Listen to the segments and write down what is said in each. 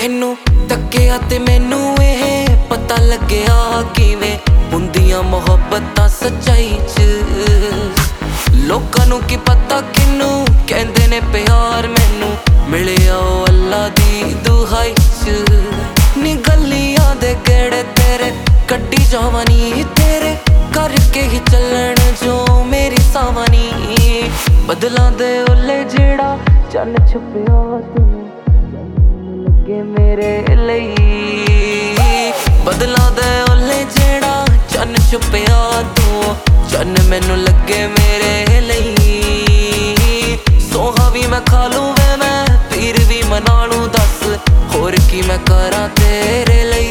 ਤੈਨੂੰ ਤੱਕਿਆ ਤੇ ਮੈਨੂੰ ਇਹ ਪਤਾ ਲੱਗਿਆ ਕਿਵੇਂ ਹੁੰਦੀਆਂ ਮੁਹੱਬਤਾਂ ਸੱਚਾਈ 'ਚ। ਲੋਕਾਂ ਨੂੰ ਕੀ ਪਤਾ ਕਿਨੂੰ ਕਹਿੰਦੇ ਨੇ ਪਿਆਰ, ਮੈਨੂੰ ਮਿਲਿਆ ਉਹ ਅੱਲਾ ਦੀ ਦੁਹਾਈ 'ਚ। ਨੀ ਗਲੀਆਂ ਦੇ ਗੇੜੇ ਤੇਰੇ ਕੱਢੀ ਜਾਵਾਂ ਨੀ, ਤੇਰੇ ਕਰਕੇ ਹੀ ਚੱਲਣ ਜੋ ਮੇਰੀ ਸਾਵਾਂ ਨੀ। ਬਦਲਾਂ ਦੇ ਓਲੇ ਜਿਹੜਾ ਚੰਨ ਛੁਪਿਆ ਤੂੰ ਲੱਗੇ ਮੇਰੇ ਲਈ। ਬਦਲਾਂ ਦੇ ਓਲੇ ਜਿਹੜਾ ਚੰਨ ਛੁਪਿਆ ਤੂੰ, ਚੰਨ ਮੈਨੂੰ ਲੱਗੇ ਮੇਰੇ ਲਈ। ਸੋਹਾ ਵੀ ਮੈਂ ਖਾ ਲੂੰ ਵੇ ਮੈਂ ਪੀਰ ਵੀ ਮਨਾ ਲੂੰ, ਦੱਸ ਹੋਰ ਕੀ ਮੈਂ ਕਰਾਂ ਤੇਰੇ ਲਈ।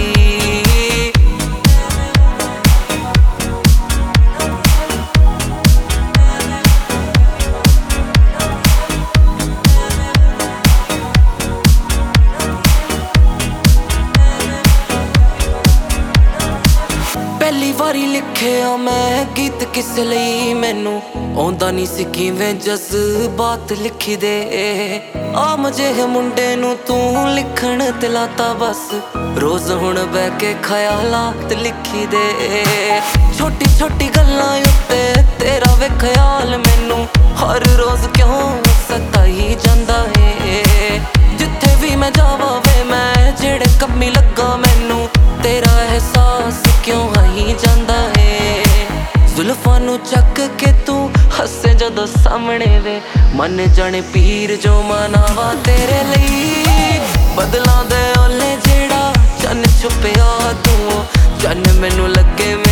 ਪਹਿਲੀ ਵਾਰੀ ਲਿਖਿਆ ਮੈਂ ਗੀਤ ਕਿਸ ਲਈ, ਮੈਨੂੰ ਆਉਂਦਾ ਨਹੀਂ ਸੀ ਕਿਵੇਂ ਜਜ਼ਬਾਤ ਲਿਖੀ ਦੇ। ਆਮ ਜਿਹੇ ਮੁੰਡੇ ਨੂੰ ਤੂੰ ਲਿਖਣ ਤੇ ਲਾਤਾ ਬਸ, ਰੋਜ਼ ਹੁਣ ਬਹਿ ਕੇ ਖਿਆਲਾਤ ਲਿਖੀ ਦੇ। ਛੋਟੀ ਛੋਟੀ ਗੱਲਾਂ ਉੱਤੇ ਤੇਰਾ ਵੇ ਖਿਆਲ ਮੈਨੂੰ ਹਰ ਰੋਜ਼ ਕਿਉਂ ਸਤਾਈ ਜਾਂਦਾ ਏ। ਜਿੱਥੇ ਵੀ ਮੈਂ ਜਾਵਾਂ ਵੇ ਮੈਂ ਜਿਹੜੇ ਕੰਮੀ ਲੱਗਾ, ਮੈਨੂੰ ਤੇਰਾ ਅਹਿਸਾਸ ਕਿਉਂ ਆਈ ਜਾਂਦਾ ਏ। ਜ਼ੁਲਫਾਂ ਨੂੰ ਚੱਕ ਕੇ ਤੂੰ ਹੱਸੇ ਜਦੋਂ ਸਾਹਮਣੇ ਵੇ, ਮਨ ਜਾਣੇ ਪੀਰ ਜੋ ਮਨਾਵਾ ਤੇਰੇ ਲਈ। ਬਦਲਾਂ ਦੇ ਓਲੇ ਜਿਹੜਾ ਚੰਨ ਛੁਪਿਆ ਤੂੰ, ਚੰਨ ਮੈਨੂੰ ਲੱਗੇ